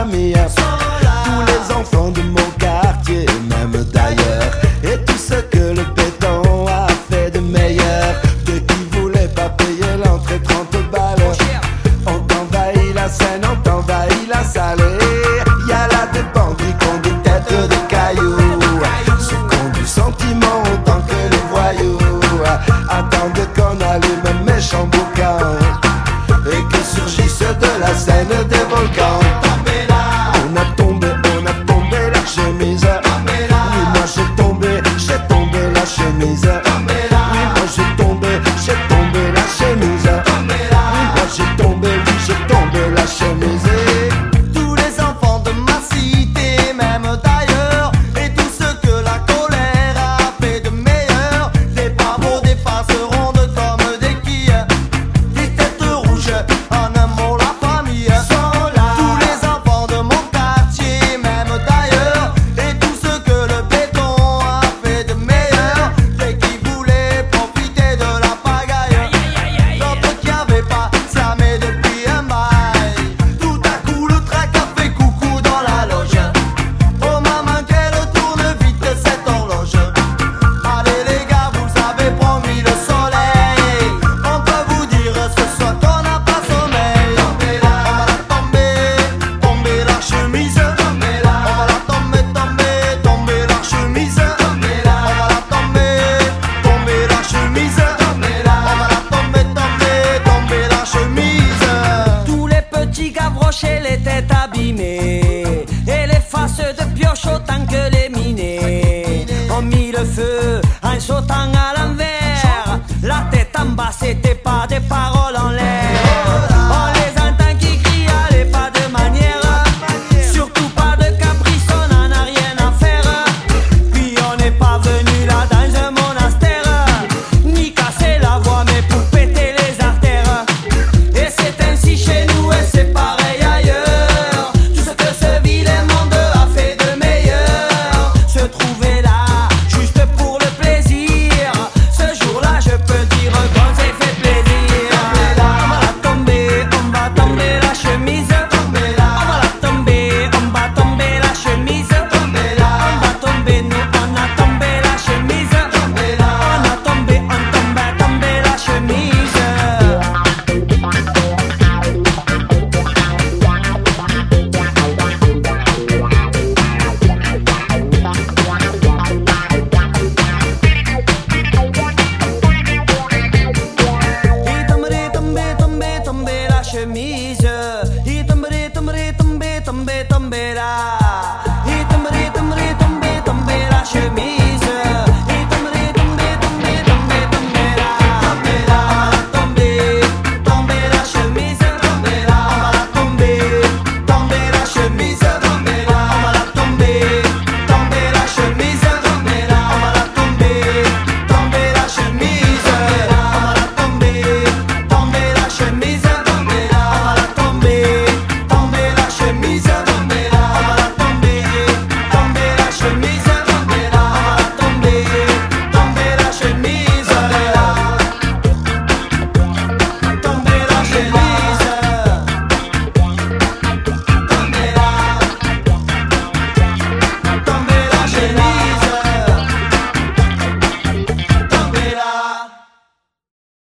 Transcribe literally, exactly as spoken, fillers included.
famille, tous les enfants de mon quartier, même d'ailleurs, et tout ce que le béton a fait de meilleur. De qui voulait pas payer l'entrée trente balles, on t'envahit la scène, on t'envahit la salle. Et y a là des bandits qui ont des têtes de cailloux, ceux qui ont du sentiment autant que les voyous, attendent qu'on allume un méchant boucan et que surgissent de la scène des volcans. On a tombé, on a tombé la chemise. Oui, moi j'ai tombé, j'ai tombé la chemise. Oui, moi j'ai tombé, j'ai tombé la chemise. Oui, moi j'ai tombé, oui, j'ai tombé la chemise. Tous les enfants de ma cité, même d'ailleurs, et tout ce que la colère a fait de meilleur. Les pavots des faces rondes comme des quilles, des têtes rouges, en un mot la famille. Tous les enfants de mon quartier, même d'ailleurs, et tout ce que le béton a fait de meilleur. Les qui voulaient profiter de la pagaille, d'autres qui avaient pas s'armé depuis un bail. Tout à coup le trac a fait coucou dans la loge. Oh maman qu'elle tourne vite cette horloge. Allez les gars, vous avez promis le soleil. On peut vous dire ce soir qu'on n'a pas sommeil. On va la tomber, tomber la chemise. On va la tomber, tomber, tomber la chemise. On va la tomber, tomber la chemise. On va la tomber, tomber, tomber la chemise. Tous les petits gavroches et les têtes abîmées, et les faces de pioche autant que les minés, ont mis le feu en sautant à l'envers. La tête en bas, c'était pas des paroles en l'air. On les entend qui crient, allez pas de manière, surtout pas de caprice, on en a rien à faire. Puis on n'est pas venu là dans un monastère, ni casser la voix mais pour péter les artères. Et c'est ainsi chez nous et c'est pareil ailleurs. Tout ce que ce vilain monde a fait de meilleur, se trouver là juste pour le plaisir. Ce jour-là je peux dire qu'on s'est fait plaisir. On va la tomber, on va tomber la chemise. On va la tomber, on va tomber la chemise. On va tomber, nous on a tombé la chemise. On a tombé, on tombe à tomber la chemise. Il tomberait, tomber, tomber, tomber la chemise. Il tomberait, tomberait, tomber, tomber, tomber là.